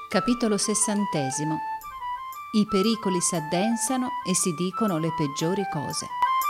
Capitolo 60. I pericoli s'addensano e si dicono le peggiori cose.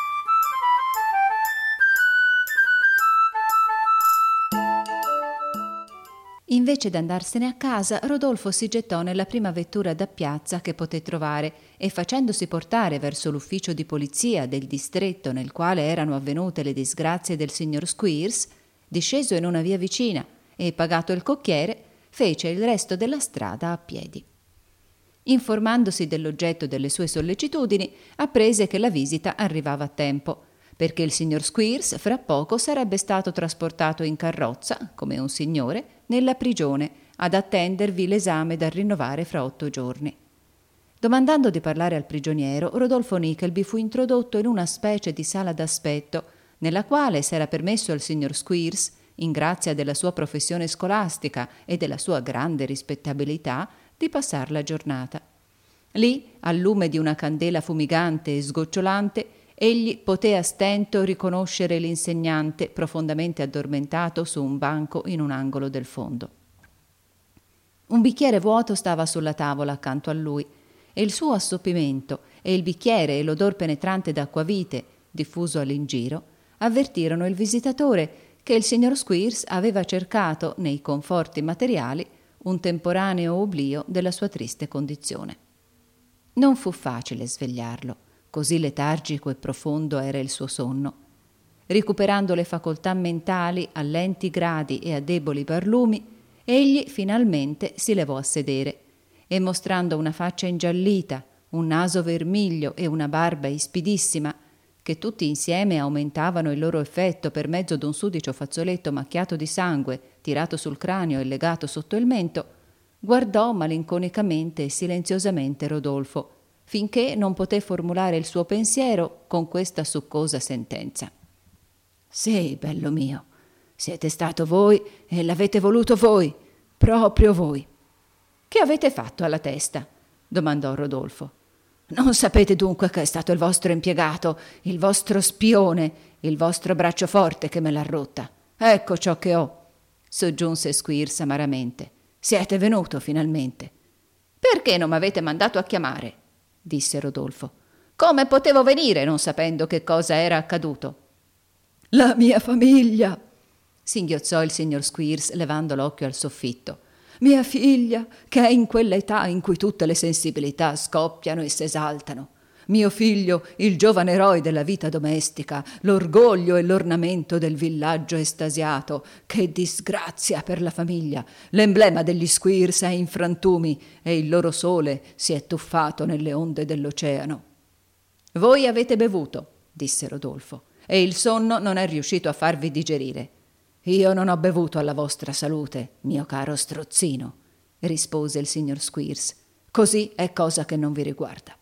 Invece d'andarsene a casa, Rodolfo si gettò nella prima vettura da piazza che poté trovare e, facendosi portare verso l'ufficio di polizia del distretto nel quale erano avvenute le disgrazie del signor Squeers, disceso in una via vicina e, pagato il cocchiere, fece il resto della strada a piedi. Informandosi dell'oggetto delle sue sollecitudini, apprese che la visita arrivava a tempo, perché il signor Squeers fra poco sarebbe stato trasportato in carrozza, come un signore, nella prigione, ad attendervi l'esame da rinnovare fra 8 giorni. Domandando di parlare al prigioniero, Rodolfo Nickleby fu introdotto in una specie di sala d'aspetto, nella quale s'era permesso al signor Squeers, in grazia della sua professione scolastica e della sua grande rispettabilità, di passar la giornata. Lì, al lume di una candela fumigante e sgocciolante, egli poté a stento riconoscere l'insegnante profondamente addormentato su un banco in un angolo del fondo. Un bicchiere vuoto stava sulla tavola accanto a lui e il suo assoppimento e il bicchiere e l'odor penetrante d'acquavite diffuso all'ingiro avvertirono il visitatore che il signor Squeers aveva cercato nei conforti materiali un temporaneo oblio della sua triste condizione. Non fu facile svegliarlo, così letargico e profondo era il suo sonno. Recuperando le facoltà mentali a lenti gradi e a deboli barlumi, egli finalmente si levò a sedere e, mostrando una faccia ingiallita, un naso vermiglio e una barba ispidissima, che tutti insieme aumentavano il loro effetto per mezzo d'un sudicio fazzoletto macchiato di sangue, tirato sul cranio e legato sotto il mento, guardò malinconicamente e silenziosamente Rodolfo, finché non poté formulare il suo pensiero con questa succosa sentenza. «Sì, bello mio, siete stato voi e l'avete voluto voi, proprio voi». «Che avete fatto alla testa?» domandò Rodolfo. «Non sapete dunque che è stato il vostro impiegato, il vostro spione, il vostro braccio forte che me l'ha rotta. Ecco ciò che ho», soggiunse Squeers amaramente. «Siete venuto finalmente». «Perché non m'avete mandato a chiamare?» disse Rodolfo. «Come potevo venire non sapendo che cosa era accaduto?» «La mia famiglia», singhiozzò il signor Squeers levando l'occhio al soffitto. «Mia figlia, che è in quell'età in cui tutte le sensibilità scoppiano e s'esaltano. Mio figlio, il giovane eroe della vita domestica, l'orgoglio e l'ornamento del villaggio estasiato. Che disgrazia per la famiglia! L'emblema degli Squeers è in frantumi e il loro sole si è tuffato nelle onde dell'oceano». «Voi avete bevuto», disse Rodolfo, «e il sonno non è riuscito a farvi digerire». «Io non ho bevuto alla vostra salute, mio caro strozzino», rispose il signor Squeers. «Così è cosa che non vi riguarda».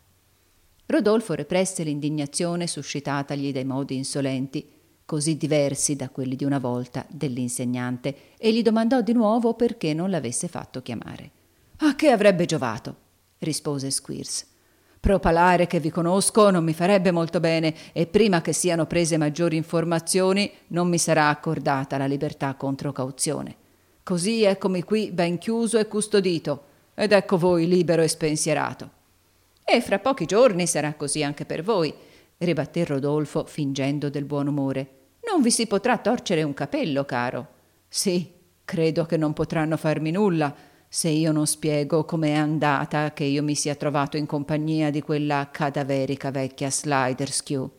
Rodolfo represse l'indignazione suscitatagli dai modi insolenti, così diversi da quelli di una volta, dell'insegnante, e gli domandò di nuovo perché non l'avesse fatto chiamare. «A che avrebbe giovato?» rispose Squeers. «Propalare che vi conosco non mi farebbe molto bene e prima che siano prese maggiori informazioni non mi sarà accordata la libertà contro cauzione. Così eccomi qui ben chiuso e custodito ed ecco voi libero e spensierato». «E fra pochi giorni sarà così anche per voi», ribatté Rodolfo fingendo del buon umore. «Non vi si potrà torcere un capello, caro». «Sì, credo che non potranno farmi nulla, se io non spiego com'è andata che io mi sia trovato in compagnia di quella cadaverica vecchia Sliderskew»,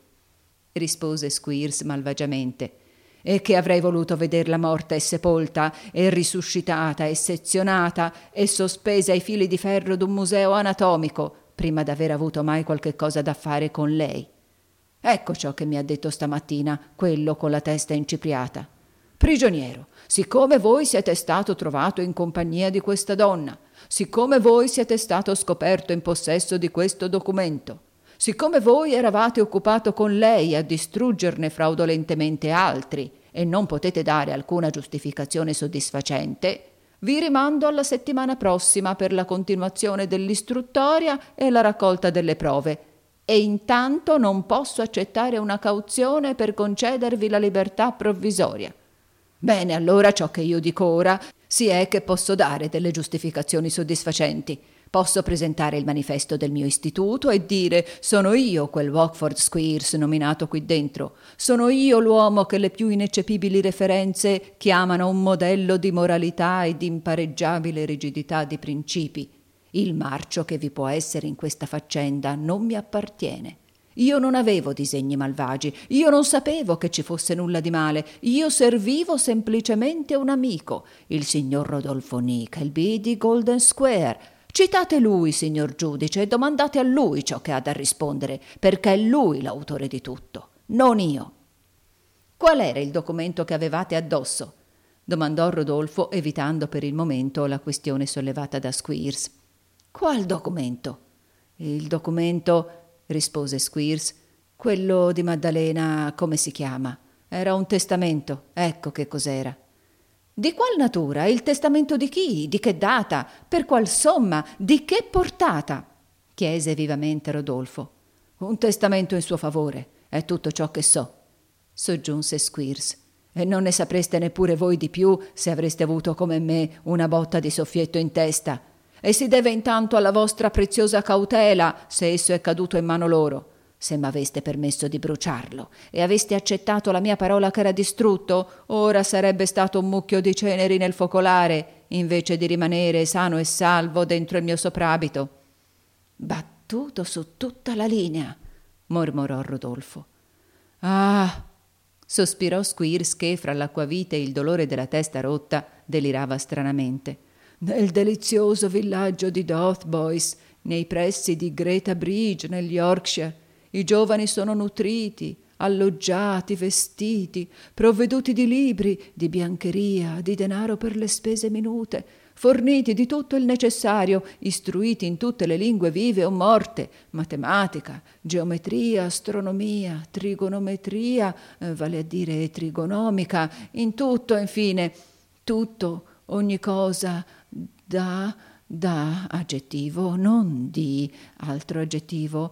rispose Squeers malvagiamente, «e che avrei voluto vederla morta e sepolta e risuscitata e sezionata e sospesa ai fili di ferro d'un museo anatomico prima d'aver avuto mai qualche cosa da fare con lei. Ecco ciò che mi ha detto stamattina quello con la testa incipriata. Prigioniero, siccome voi siete stato trovato in compagnia di questa donna, siccome voi siete stato scoperto in possesso di questo documento, siccome voi eravate occupato con lei a distruggerne fraudolentemente altri e non potete dare alcuna giustificazione soddisfacente, vi rimando alla settimana prossima per la continuazione dell'istruttoria e la raccolta delle prove, e intanto non posso accettare una cauzione per concedervi la libertà provvisoria. Bene, allora ciò che io dico ora Si è che posso dare delle giustificazioni soddisfacenti. Posso presentare il manifesto del mio istituto e dire: sono io quel Wackford Squeers nominato qui dentro. Sono io l'uomo che le più ineccepibili referenze chiamano un modello di moralità e di impareggiabile rigidità di principi. Il marcio che vi può essere in questa faccenda non mi appartiene. Io non avevo disegni malvagi, io non sapevo che ci fosse nulla di male, io servivo semplicemente un amico, il signor Rodolfo Nickleby di Golden Square. Citate lui, signor giudice, e domandate a lui ciò che ha da rispondere, perché è lui l'autore di tutto, non io. Qual era il documento che avevate addosso? Domandò Rodolfo, evitando per il momento la questione sollevata da Squeers. Qual documento? Il documento, rispose Squeers, quello di Maddalena, come si chiama? Era un testamento, ecco che cos'era. Di qual natura? Il testamento di chi? Di che data? Per qual somma? Di che portata? Chiese vivamente Rodolfo. Un testamento in suo favore, è tutto ciò che so, soggiunse Squeers. E non ne sapreste neppure voi di più se avreste avuto come me una botta di soffietto in testa. E si deve intanto alla vostra preziosa cautela se esso è caduto in mano loro. Se m'aveste permesso di bruciarlo e aveste accettato la mia parola che era distrutto, ora sarebbe stato un mucchio di ceneri nel focolare, invece di rimanere sano e salvo dentro il mio soprabito. Battuto su tutta la linea, mormorò Rodolfo. Ah, sospirò Squeers che, fra l'acquavite e il dolore della testa rotta, delirava stranamente. Nel delizioso villaggio di Dotheboys, nei pressi di Greta Bridge, nel Yorkshire, i giovani sono nutriti, alloggiati, vestiti, provveduti di libri, di biancheria, di denaro per le spese minute, forniti di tutto il necessario, istruiti in tutte le lingue vive o morte, matematica, geometria, astronomia, trigonometria, vale a dire trigonomica, in tutto, infine, tutto, ogni cosa, da, aggettivo, non di, altro aggettivo,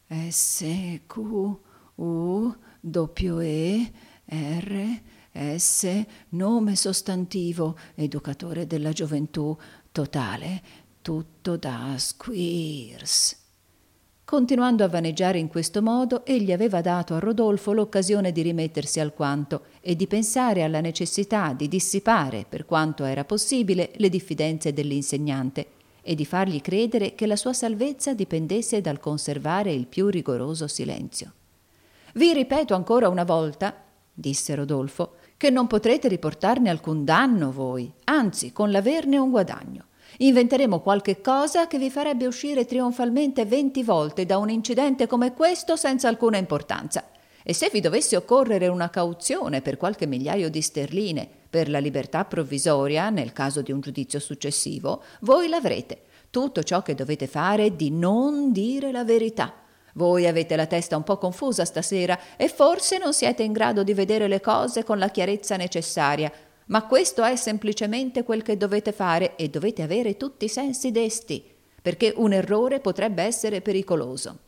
S-Q-U-W-E-R-S, nome sostantivo, educatore della gioventù, totale, tutto da Squeers. Continuando a vaneggiare in questo modo, egli aveva dato a Rodolfo l'occasione di rimettersi alquanto e di pensare alla necessità di dissipare, per quanto era possibile, le diffidenze dell'insegnante e di fargli credere che la sua salvezza dipendesse dal conservare il più rigoroso silenzio. «Vi ripeto ancora una volta», disse Rodolfo, «che non potrete riportarne alcun danno voi, anzi, con l'averne un guadagno. Inventeremo qualche cosa che vi farebbe uscire trionfalmente 20 volte da un incidente come questo senza alcuna importanza. E se vi dovesse occorrere una cauzione per qualche migliaio di sterline per la libertà provvisoria, nel caso di un giudizio successivo, voi l'avrete. Tutto ciò che dovete fare è di non dire la verità. Voi avete la testa un po' confusa stasera e forse non siete in grado di vedere le cose con la chiarezza necessaria, ma questo è semplicemente quel che dovete fare e dovete avere tutti i sensi desti, perché un errore potrebbe essere pericoloso.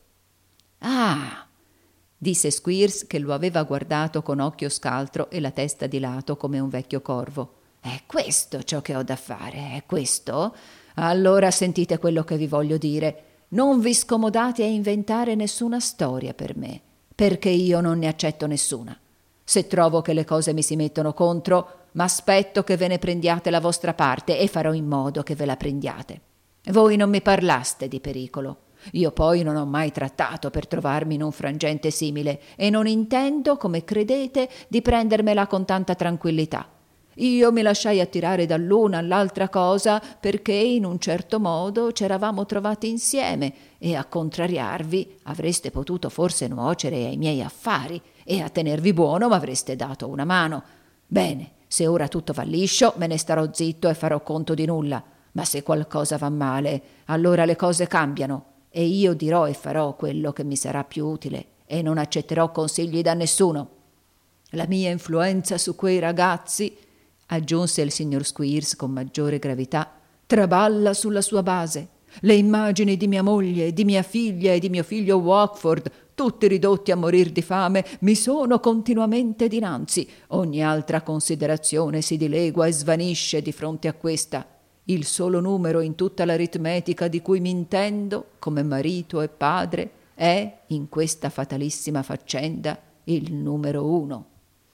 Ah! Disse Squeers, che lo aveva guardato con occhio scaltro e la testa di lato come un vecchio corvo. È questo ciò che ho da fare, è questo? Allora sentite quello che vi voglio dire. Non vi scomodate a inventare nessuna storia per me, perché io non ne accetto nessuna. Se trovo che le cose mi si mettono contro, m'aspetto che ve ne prendiate la vostra parte e farò in modo che ve la prendiate. Voi non mi parlaste di pericolo. Io poi non ho mai trattato per trovarmi in un frangente simile e non intendo, come credete, di prendermela con tanta tranquillità. Io mi lasciai attirare dall'una all'altra cosa perché in un certo modo c'eravamo trovati insieme e a contrariarvi avreste potuto forse nuocere ai miei affari e a tenervi buono m'avreste dato una mano. Bene, se ora tutto va liscio me ne starò zitto e farò conto di nulla, ma se qualcosa va male allora le cose cambiano e io dirò e farò quello che mi sarà più utile e non accetterò consigli da nessuno. La mia influenza su quei ragazzi, aggiunse il signor Squeers con maggiore gravità, traballa sulla sua base. Le immagini di mia moglie, di mia figlia e di mio figlio Wackford, tutti ridotti a morir di fame, mi sono continuamente dinanzi. Ogni altra considerazione si dilegua e svanisce di fronte a questa. Il solo numero in tutta l'aritmetica di cui mi intendo, come marito e padre, è, in questa fatalissima faccenda, il numero 1.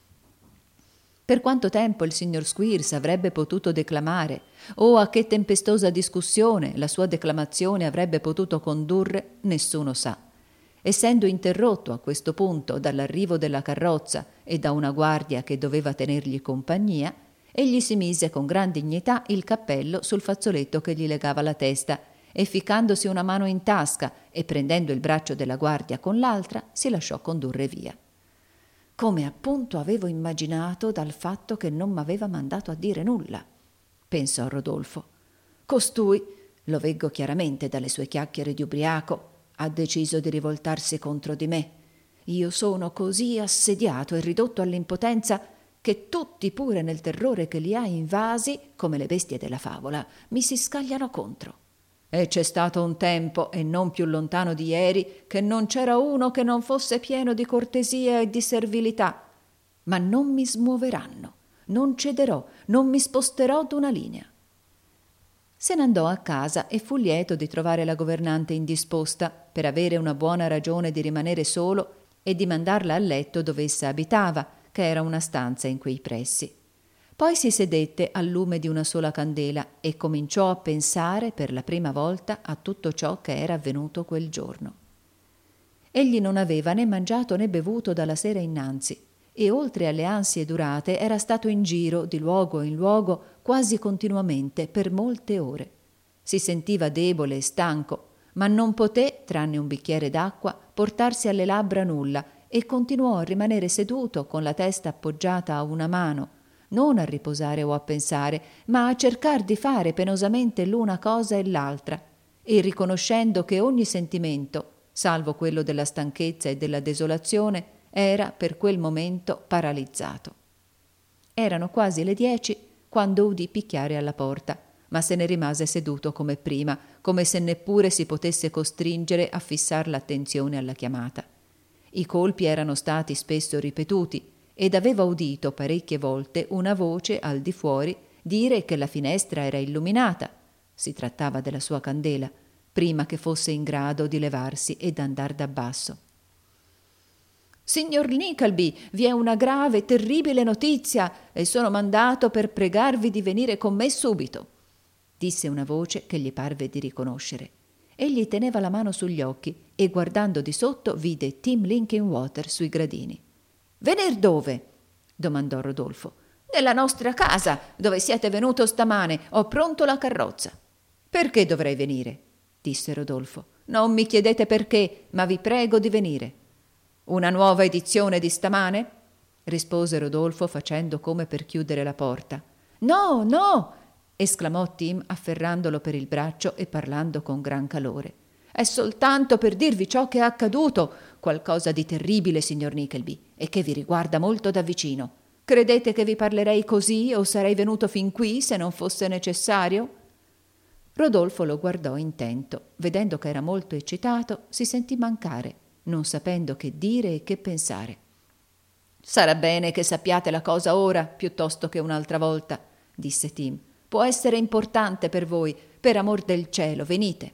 Per quanto tempo il signor Squeers avrebbe potuto declamare, o a che tempestosa discussione la sua declamazione avrebbe potuto condurre, nessuno sa. Essendo interrotto a questo punto dall'arrivo della carrozza e da una guardia che doveva tenergli compagnia, egli si mise con gran dignità il cappello sul fazzoletto che gli legava la testa e, ficcandosi una mano in tasca e prendendo il braccio della guardia con l'altra, si lasciò condurre via. Come appunto avevo immaginato dal fatto che non m'aveva mandato a dire nulla, pensò Rodolfo. Costui, lo veggo chiaramente dalle sue chiacchiere di ubriaco, ha deciso di rivoltarsi contro di me. Io sono così assediato e ridotto all'impotenza che tutti, pure nel terrore che li ha invasi, come le bestie della favola, mi si scagliano contro. E c'è stato un tempo, e non più lontano di ieri, che non c'era uno che non fosse pieno di cortesia e di servilità. Ma non mi smuoveranno, non cederò, non mi sposterò d'una linea. Se n'andò a casa e fu lieto di trovare la governante indisposta, per avere una buona ragione di rimanere solo e di mandarla a letto dove essa abitava, che era una stanza in quei pressi. Poi si sedette al lume di una sola candela e cominciò a pensare per la prima volta a tutto ciò che era avvenuto quel giorno. Egli non aveva né mangiato né bevuto dalla sera innanzi e, oltre alle ansie durate, era stato in giro di luogo in luogo quasi continuamente per molte ore. Si sentiva debole e stanco, ma non poté, tranne un bicchiere d'acqua, portarsi alle labbra nulla e continuò a rimanere seduto con la testa appoggiata a una mano, non a riposare o a pensare, ma a cercar di fare penosamente l'una cosa e l'altra, e riconoscendo che ogni sentimento, salvo quello della stanchezza e della desolazione, era per quel momento paralizzato. Erano quasi le 10 quando udì picchiare alla porta, ma se ne rimase seduto come prima, come se neppure si potesse costringere a fissar l'attenzione alla chiamata. I colpi erano stati spesso ripetuti, ed aveva udito parecchie volte una voce al di fuori dire che la finestra era illuminata, si trattava della sua candela, prima che fosse in grado di levarsi ed andar da basso. «Signor Nickleby, vi è una grave, terribile notizia e sono mandato per pregarvi di venire con me subito», disse una voce che gli parve di riconoscere. Egli teneva la mano sugli occhi e, guardando di sotto, vide Tim Linkinwater sui gradini. «Venir dove?» domandò Rodolfo. «Nella nostra casa, dove siete venuto stamane. Ho pronto la carrozza». «Perché dovrei venire?» disse Rodolfo. «Non mi chiedete perché, ma vi prego di venire». «Una nuova edizione di stamane?» rispose Rodolfo facendo come per chiudere la porta. «No, no!» esclamò Tim afferrandolo per il braccio e parlando con gran calore. «È soltanto per dirvi ciò che è accaduto, qualcosa di terribile, signor Nickleby, e che vi riguarda molto da vicino. Credete che vi parlerei così o sarei venuto fin qui se non fosse necessario?» Rodolfo lo guardò intento. Vedendo che era molto eccitato, si sentì mancare, non sapendo che dire e che pensare. «Sarà bene che sappiate la cosa ora, piuttosto che un'altra volta», disse Tim. «Può essere importante per voi. Per amor del cielo, venite».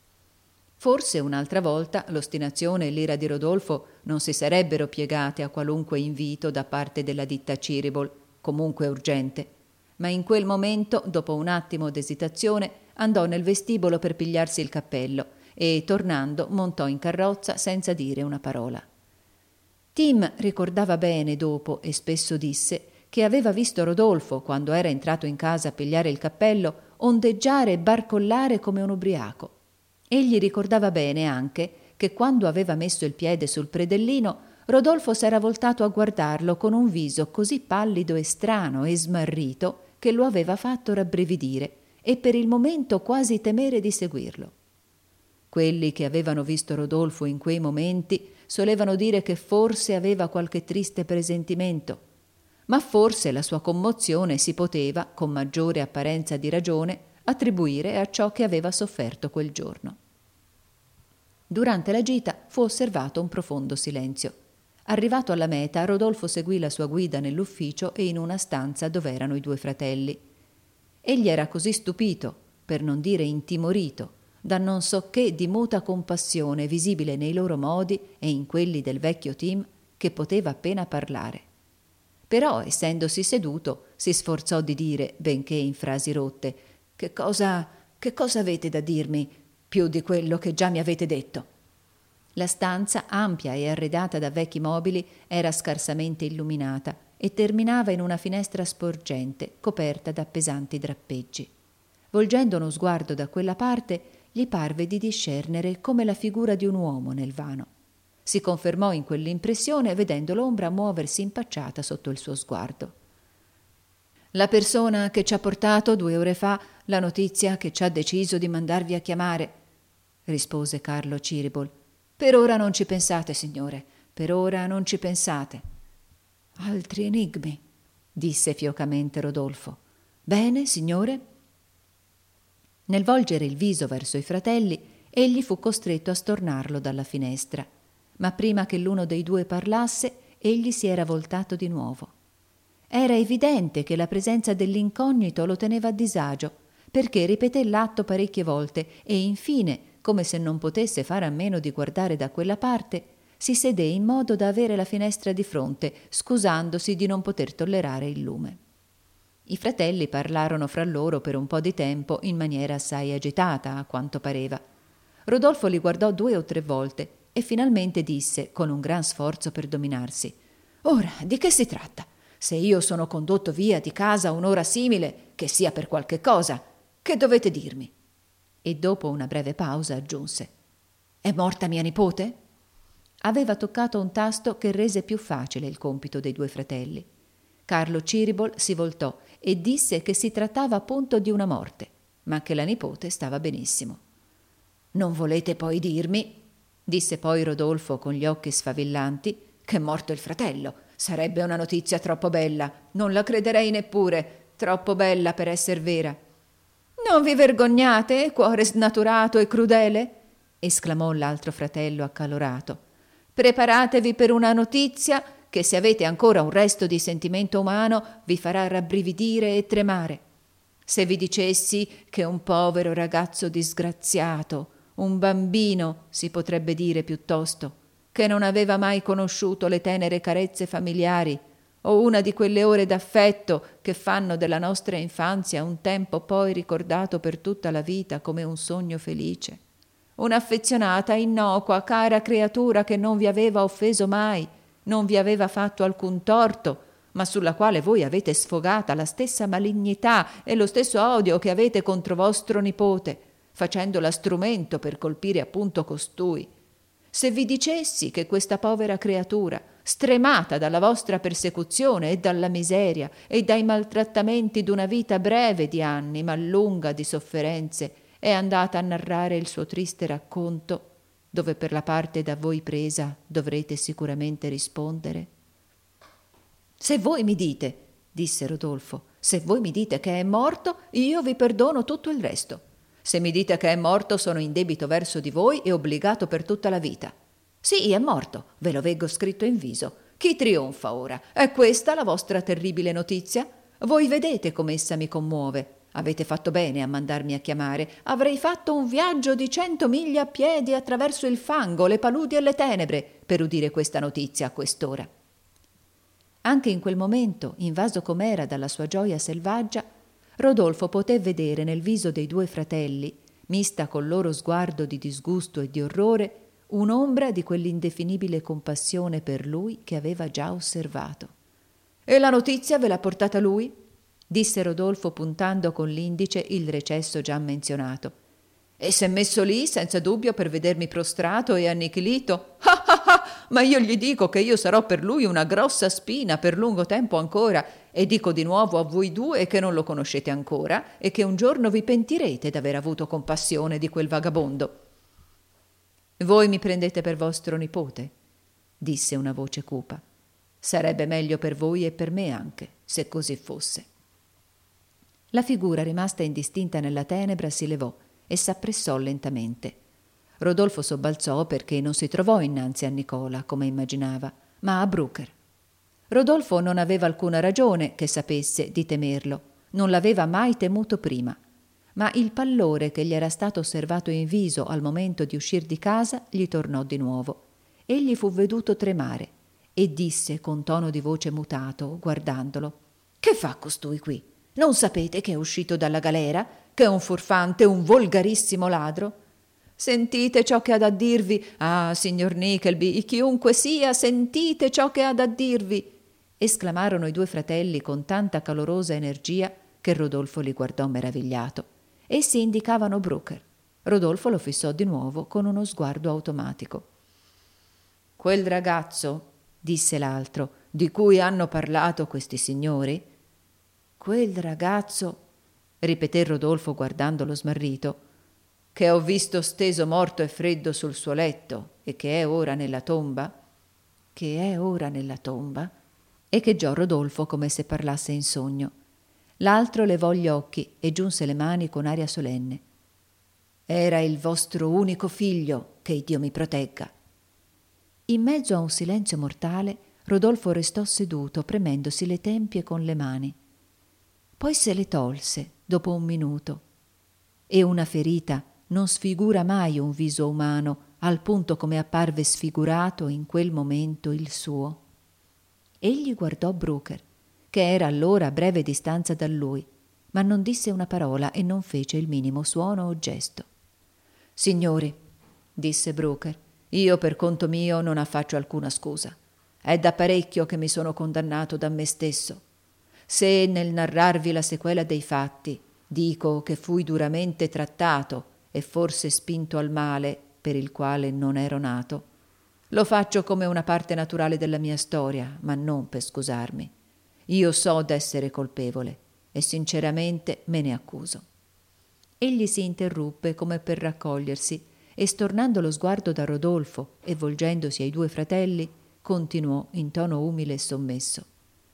Forse un'altra volta l'ostinazione e l'ira di Rodolfo non si sarebbero piegate a qualunque invito da parte della ditta Cheeryble, comunque urgente, ma in quel momento, dopo un attimo d'esitazione, andò nel vestibolo per pigliarsi il cappello e, tornando, montò in carrozza senza dire una parola. Tim ricordava bene dopo, e spesso disse, che aveva visto Rodolfo, quando era entrato in casa a pigliare il cappello, ondeggiare e barcollare come un ubriaco. Egli ricordava bene anche che quando aveva messo il piede sul predellino, Rodolfo s'era voltato a guardarlo con un viso così pallido e strano e smarrito che lo aveva fatto rabbrividire e per il momento quasi temere di seguirlo. Quelli che avevano visto Rodolfo in quei momenti solevano dire che forse aveva qualche triste presentimento, ma forse la sua commozione si poteva, con maggiore apparenza di ragione, attribuire a ciò che aveva sofferto quel giorno. Durante la gita fu osservato un profondo silenzio. Arrivato alla meta, Rodolfo seguì la sua guida nell'ufficio e in una stanza dove erano i due fratelli. Egli era così stupito, per non dire intimorito, da non so che di muta compassione visibile nei loro modi e in quelli del vecchio Tim, che poteva appena parlare. Però, essendosi seduto, si sforzò di dire, benché in frasi rotte: Che cosa avete da dirmi più di quello che già mi avete detto? La stanza, ampia e arredata da vecchi mobili, era scarsamente illuminata e terminava in una finestra sporgente coperta da pesanti drappeggi. Volgendo uno sguardo da quella parte, gli parve di discernere come la figura di un uomo nel vano. Si confermò in quell'impressione vedendo l'ombra muoversi impacciata sotto il suo sguardo. La persona che ci ha portato 2 ore fa la notizia che ci ha deciso di mandarvi a chiamare, rispose Carlo Ciribol. Per ora non ci pensate, signore, per ora non ci pensate. Altri enigmi, disse fiocamente Rodolfo. Bene, signore? Nel volgere il viso verso i fratelli, egli fu costretto a stornarlo dalla finestra. Ma prima che l'uno dei due parlasse, egli si era voltato di nuovo. Era evidente che la presenza dell'incognito lo teneva a disagio, perché ripeté l'atto parecchie volte e infine, come se non potesse fare a meno di guardare da quella parte, si sedé in modo da avere la finestra di fronte, scusandosi di non poter tollerare il lume. I fratelli parlarono fra loro per un po' di tempo in maniera assai agitata, a quanto pareva. Rodolfo li guardò 2 o 3 volte e finalmente disse, con un gran sforzo per dominarsi: «Ora, di che si tratta? Se io sono condotto via di casa un'ora simile, che sia per qualche cosa, che dovete dirmi?» E dopo una breve pausa aggiunse: «È morta mia nipote?» Aveva toccato un tasto che rese più facile il compito dei 2 fratelli. Carlo Ciribol si voltò e disse che si trattava appunto di una morte, ma che la nipote stava benissimo. «Non volete poi dirmi», disse poi Rodolfo con gli occhi sfavillanti, «che è morto il fratello? Sarebbe una notizia troppo bella, non la crederei neppure, troppo bella per esser vera». «Non vi vergognate, cuore snaturato e crudele?» esclamò l'altro fratello accalorato. «Preparatevi per una notizia che, se avete ancora un resto di sentimento umano, vi farà rabbrividire e tremare. Se vi dicessi che un povero ragazzo disgraziato, un bambino si potrebbe dire piuttosto, che non aveva mai conosciuto le tenere carezze familiari o una di quelle ore d'affetto che fanno della nostra infanzia un tempo poi ricordato per tutta la vita come un sogno felice. Un'affezionata, innocua, cara creatura che non vi aveva offeso mai, non vi aveva fatto alcun torto, ma sulla quale voi avete sfogata la stessa malignità e lo stesso odio che avete contro vostro nipote, facendola strumento per colpire appunto costui. Se vi dicessi che questa povera creatura, stremata dalla vostra persecuzione e dalla miseria e dai maltrattamenti d'una vita breve di anni ma lunga di sofferenze, è andata a narrare il suo triste racconto, dove per la parte da voi presa dovrete sicuramente rispondere? Se voi mi dite, disse Rodolfo, se voi mi dite che è morto, io vi perdono tutto il resto. Se mi dite che è morto, sono in debito verso di voi e obbligato per tutta la vita. Sì, è morto, ve lo veggo scritto in viso. Chi trionfa ora? È questa la vostra terribile notizia? Voi vedete come essa mi commuove. Avete fatto bene a mandarmi a chiamare. Avrei fatto un viaggio di 100 miglia a piedi attraverso il fango, le paludi e le tenebre per udire questa notizia a quest'ora. Anche in quel momento, invaso com'era dalla sua gioia selvaggia, Rodolfo poté vedere nel viso dei 2 fratelli, mista col loro sguardo di disgusto e di orrore, un'ombra di quell'indefinibile compassione per lui che aveva già osservato. «E la notizia ve l'ha portata lui?» disse Rodolfo puntando con l'indice il recesso già menzionato. «E s'è messo lì senza dubbio per vedermi prostrato e annichilito? Ah ah ah! Ma io gli dico che io sarò per lui una grossa spina per lungo tempo ancora, e dico di nuovo a voi 2 che non lo conoscete ancora e che un giorno vi pentirete d'aver avuto compassione di quel vagabondo». «Voi mi prendete per vostro nipote?» disse una voce cupa. «Sarebbe meglio per voi e per me anche, se così fosse». La figura rimasta indistinta nella tenebra si levò e s'appressò lentamente. Rodolfo sobbalzò perché non si trovò innanzi a Nicola, come immaginava, ma a Brooker. Rodolfo non aveva alcuna ragione, che sapesse, di temerlo. Non l'aveva mai temuto prima. Ma il pallore che gli era stato osservato in viso al momento di uscir di casa gli tornò di nuovo. Egli fu veduto tremare e disse con tono di voce mutato, guardandolo: «Che fa costui qui? Non sapete che è uscito dalla galera? Che è un furfante, un volgarissimo ladro? Sentite ciò che ha da dirvi. Ah, signor Nickleby, chiunque sia, sentite ciò che ha da dirvi!» esclamarono i due fratelli con tanta calorosa energia che Rodolfo li guardò meravigliato. Essi indicavano Brooker. Rodolfo lo fissò di nuovo con uno sguardo automatico. «Quel ragazzo», disse l'altro, «di cui hanno parlato questi signori?» «Quel ragazzo», ripeté Rodolfo guardandolo smarrito, «che ho visto steso morto e freddo sul suo letto e che è ora nella tomba?» «Che è ora nella tomba?» echeggiò Rodolfo come se parlasse in sogno. L'altro levò gli occhi e giunse le mani con aria solenne. «Era il vostro unico figlio, che Dio mi protegga!» In mezzo a un silenzio mortale, Rodolfo restò seduto, premendosi le tempie con le mani. Poi se le tolse, dopo un minuto. E una ferita non sfigura mai un viso umano, al punto come apparve sfigurato in quel momento il suo. Egli guardò Brooker, che era allora a breve distanza da lui, ma non disse una parola e non fece il minimo suono o gesto. «Signori», disse Brooker, «io per conto mio non affaccio alcuna scusa. È da parecchio che mi sono condannato da me stesso. Se nel narrarvi la sequela dei fatti dico che fui duramente trattato e forse spinto al male per il quale non ero nato, lo faccio come una parte naturale della mia storia, ma non per scusarmi. Io so d'essere colpevole e sinceramente me ne accuso». Egli si interruppe come per raccogliersi e, stornando lo sguardo da Rodolfo e volgendosi ai due fratelli, continuò in tono umile e sommesso: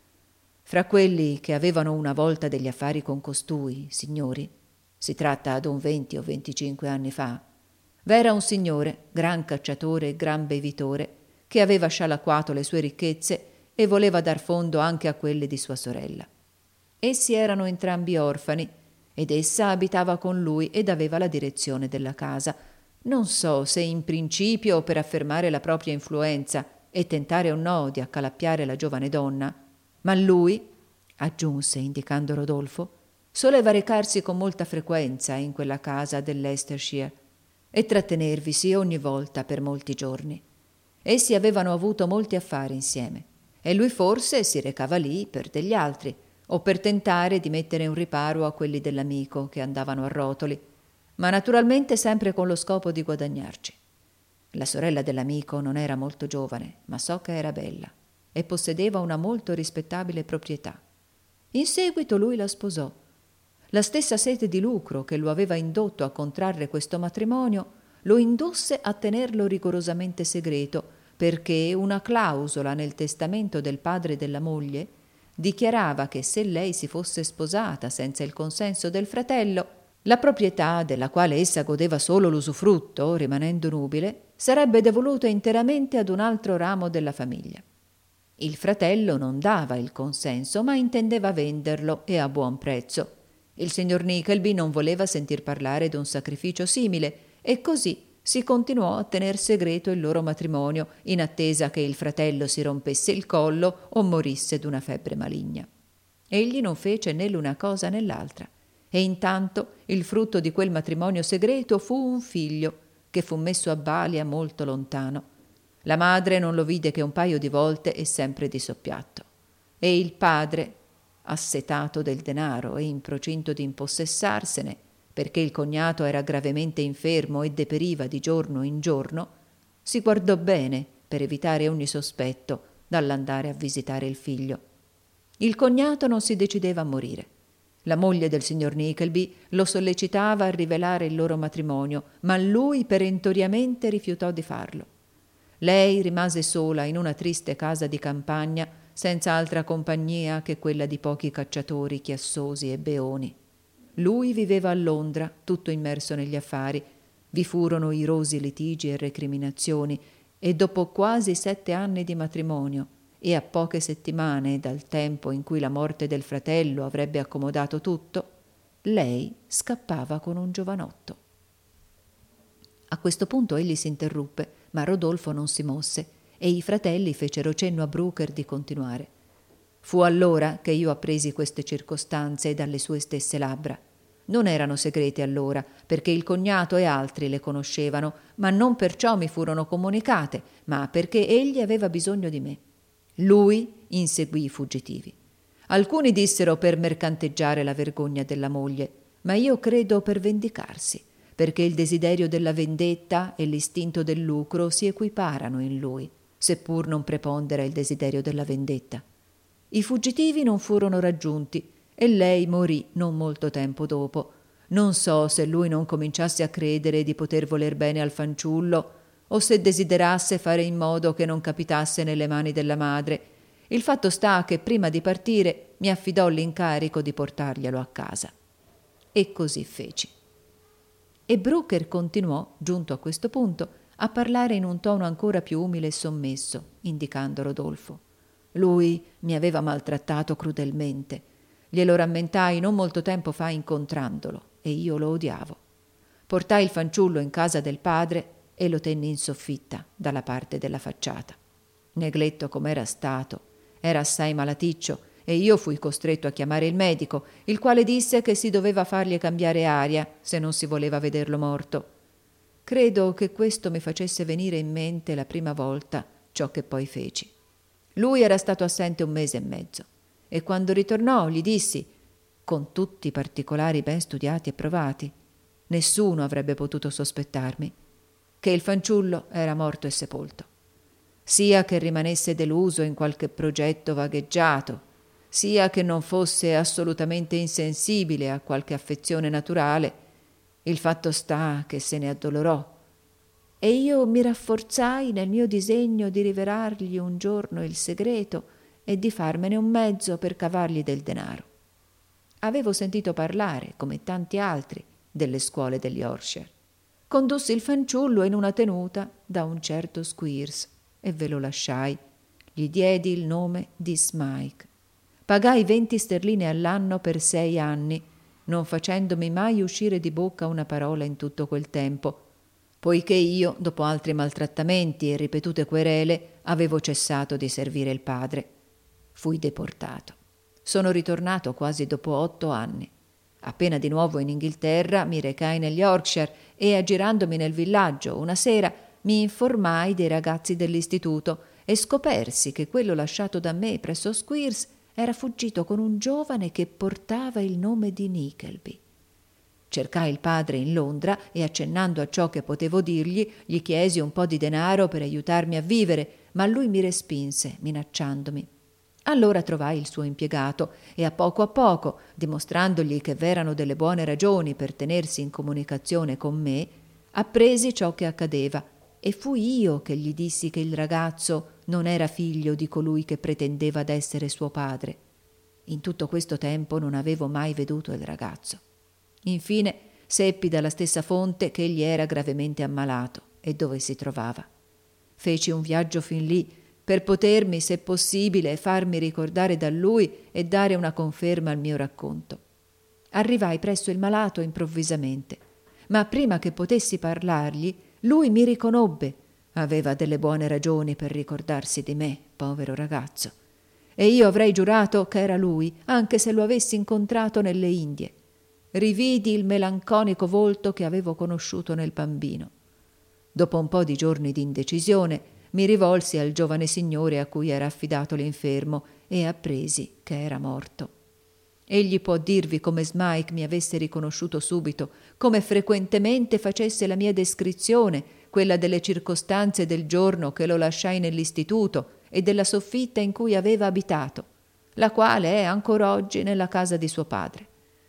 «Fra quelli che avevano una volta degli affari con costui, signori, si tratta d'un 20 o 25 anni fa, v'era un signore, gran cacciatore e gran bevitore, che aveva scialacquato le sue ricchezze e voleva dar fondo anche a quelle di sua sorella. Essi erano entrambi orfani, ed essa abitava con lui ed aveva la direzione della casa. Non so se in principio per affermare la propria influenza e tentare o no di accalappiare la giovane donna, ma lui, aggiunse indicando Rodolfo, soleva recarsi con molta frequenza in quella casa dell'Leicestershire e trattenervisi ogni volta per molti giorni. Essi avevano avuto molti affari insieme e lui forse si recava lì per degli altri o per tentare di mettere un riparo a quelli dell'amico che andavano a rotoli, ma naturalmente sempre con lo scopo di guadagnarci. La sorella dell'amico non era molto giovane, ma so che era bella e possedeva una molto rispettabile proprietà. In seguito lui la sposò. La stessa sete di lucro che lo aveva indotto a contrarre questo matrimonio lo indusse a tenerlo rigorosamente segreto, perché una clausola nel testamento del padre della moglie dichiarava che se lei si fosse sposata senza il consenso del fratello, la proprietà, della quale essa godeva solo l'usufrutto, rimanendo nubile, sarebbe devoluta interamente ad un altro ramo della famiglia. Il fratello non dava il consenso, ma intendeva venderlo e a buon prezzo. Il signor Nickleby non voleva sentir parlare d'un sacrificio simile e così si continuò a tener segreto il loro matrimonio in attesa che il fratello si rompesse il collo o morisse d'una febbre maligna. Egli non fece né l'una cosa né l'altra e intanto il frutto di quel matrimonio segreto fu un figlio che fu messo a balia molto lontano. La madre non lo vide che un paio di volte e sempre di soppiatto. E il padre, assetato del denaro e in procinto di impossessarsene, perché il cognato era gravemente infermo e deperiva di giorno in giorno, si guardò bene per evitare ogni sospetto dall'andare a visitare il figlio. Il cognato non si decideva a morire. La moglie del signor Nickleby lo sollecitava a rivelare il loro matrimonio, ma lui perentoriamente rifiutò di farlo. Lei rimase sola in una triste casa di campagna, senza altra compagnia che quella di pochi cacciatori chiassosi e beoni. Lui viveva a Londra, tutto immerso negli affari, Vi furono irosi litigi e recriminazioni, e dopo quasi 7 anni di matrimonio e a poche settimane dal tempo in cui la morte del fratello avrebbe accomodato tutto, lei scappava con un giovanotto. A questo punto egli si interruppe, ma Rodolfo non si mosse e i fratelli fecero cenno a Brooker di continuare. Fu allora che io appresi queste circostanze dalle sue stesse labbra. Non erano segrete allora, perché il cognato e altri le conoscevano, ma non perciò mi furono comunicate, ma perché egli aveva bisogno di me. Lui inseguì i fuggitivi. Alcuni dissero per mercanteggiare la vergogna della moglie, ma io credo per vendicarsi, perché il desiderio della vendetta e l'istinto del lucro si equiparano in lui, seppur non prepondera il desiderio della vendetta. I fuggitivi non furono raggiunti e lei morì non molto tempo dopo. Non so se lui non cominciasse a credere di poter voler bene al fanciullo o se desiderasse fare in modo che non capitasse nelle mani della madre. Il fatto sta che prima di partire mi affidò l'incarico di portarglielo a casa. E così feci. E Brooker continuò, giunto a questo punto, a parlare in un tono ancora più umile e sommesso, indicando Rodolfo. Lui mi aveva maltrattato crudelmente. Glielo rammentai non molto tempo fa incontrandolo, e io lo odiavo. Portai il fanciullo in casa del padre e lo tenni in soffitta, dalla parte della facciata. Negletto com'era stato, era assai malaticcio, e io fui costretto a chiamare il medico, il quale disse che si doveva fargli cambiare aria se non si voleva vederlo morto. Credo che questo mi facesse venire in mente la prima volta ciò che poi feci. Lui era stato assente 1 mese e mezzo, e quando ritornò gli dissi, con tutti i particolari ben studiati e provati, nessuno avrebbe potuto sospettarmi, che il fanciullo era morto e sepolto. Sia che rimanesse deluso in qualche progetto vagheggiato, sia che non fosse assolutamente insensibile a qualche affezione naturale, il fatto sta che se ne addolorò, e io mi rafforzai nel mio disegno di rivelargli un giorno il segreto e di farmene un mezzo per cavargli del denaro. Avevo sentito parlare, come tanti altri, delle scuole degli Yorkshire. Condussi il fanciullo in una tenuta da un certo Squeers e ve lo lasciai. Gli diedi il nome di Smike. Pagai 20 sterline all'anno per 6 anni, non facendomi mai uscire di bocca una parola in tutto quel tempo, poiché io, dopo altri maltrattamenti e ripetute querele, avevo cessato di servire il padre. Fui deportato. Sono ritornato quasi dopo 8 anni. Appena di nuovo in Inghilterra mi recai negli Yorkshire e, aggirandomi nel villaggio, una sera mi informai dei ragazzi dell'istituto e scopersi che quello lasciato da me presso Squeers era fuggito con un giovane che portava il nome di Nickleby. Cercai il padre in Londra e, accennando a ciò che potevo dirgli, gli chiesi un po' di denaro per aiutarmi a vivere, ma lui mi respinse, minacciandomi. Allora trovai il suo impiegato e a poco, dimostrandogli che v'erano delle buone ragioni per tenersi in comunicazione con me, appresi ciò che accadeva e fui io che gli dissi che il ragazzo non era figlio di colui che pretendeva d'essere suo padre. In tutto questo tempo non avevo mai veduto il ragazzo. Infine seppi dalla stessa fonte che egli era gravemente ammalato e dove si trovava. Feci un viaggio fin lì per potermi, se possibile, farmi ricordare da lui e dare una conferma al mio racconto. Arrivai presso il malato improvvisamente, ma prima che potessi parlargli, lui mi riconobbe. Aveva delle buone ragioni per ricordarsi di me, povero ragazzo, e io avrei giurato che era lui, anche se lo avessi incontrato nelle Indie. Rividi il melanconico volto che avevo conosciuto nel bambino. Dopo un po' di giorni di indecisione, mi rivolsi al giovane signore a cui era affidato l'infermo e appresi che era morto. Egli può dirvi come Smike mi avesse riconosciuto subito, come frequentemente facesse la mia descrizione, quella delle circostanze del giorno che lo lasciai nell'istituto e della soffitta in cui aveva abitato, la quale è ancora oggi nella casa di suo padre.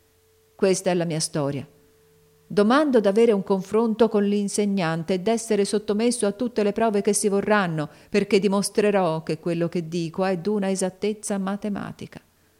Questa è la mia storia. Domando d'avere un confronto con l'insegnante e d'essere sottomesso a tutte le prove che si vorranno, perché dimostrerò che quello che dico è d'una esattezza matematica.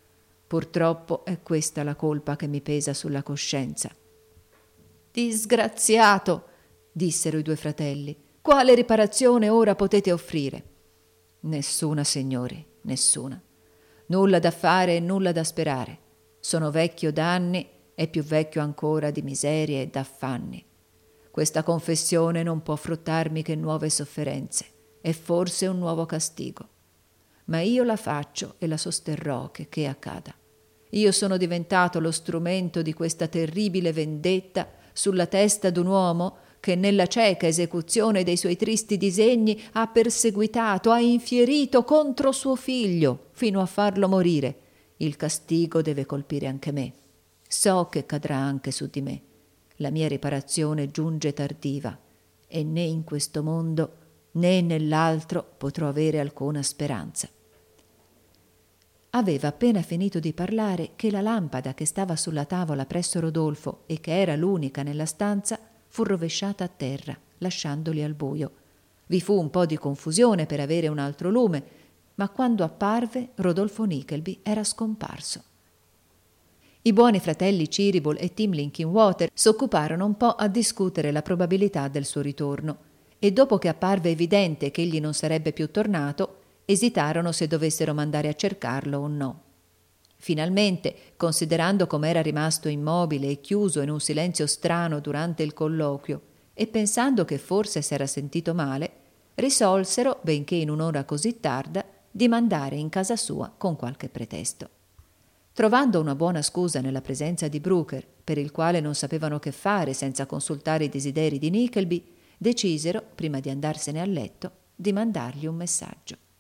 Purtroppo è questa la colpa che mi pesa sulla coscienza. Disgraziato! dissero i due fratelli. Quale riparazione ora potete offrire? Nessuna, signori, nessuna. Nulla da fare e nulla da sperare. Sono vecchio d'anni e più vecchio ancora di miserie e d'affanni. Questa confessione non può fruttarmi che nuove sofferenze e forse un nuovo castigo. Ma io la faccio e la sosterrò che accada. Io sono diventato lo strumento di questa terribile vendetta sulla testa d'un uomo che nella cieca esecuzione dei suoi tristi disegni ha perseguitato, ha infierito contro suo figlio fino a farlo morire. Il castigo deve colpire anche me. So che cadrà anche su di me. La mia riparazione giunge tardiva e né in questo mondo né nell'altro potrò avere alcuna speranza. Aveva appena finito di parlare che la lampada che stava sulla tavola presso Rodolfo e che era l'unica nella stanza fu rovesciata a terra, lasciandoli al buio. Vi fu un po' di confusione per avere un altro lume, ma quando apparve Rodolfo Nickleby era scomparso. I buoni fratelli Cheeryble e Tim Linkinwater s'occuparono un po' a discutere la probabilità del suo ritorno e dopo che apparve evidente che egli non sarebbe più tornato, esitarono se dovessero mandare a cercarlo o no. Finalmente, considerando com'era rimasto immobile e chiuso in un silenzio strano durante il colloquio e pensando che forse s'era sentito male, risolsero, benché in un'ora così tarda, di mandare in casa sua con qualche pretesto. Trovando una buona scusa nella presenza di Brooker, per il quale non sapevano che fare senza consultare i desideri di Nickleby, decisero, prima di andarsene a letto, di mandargli un messaggio.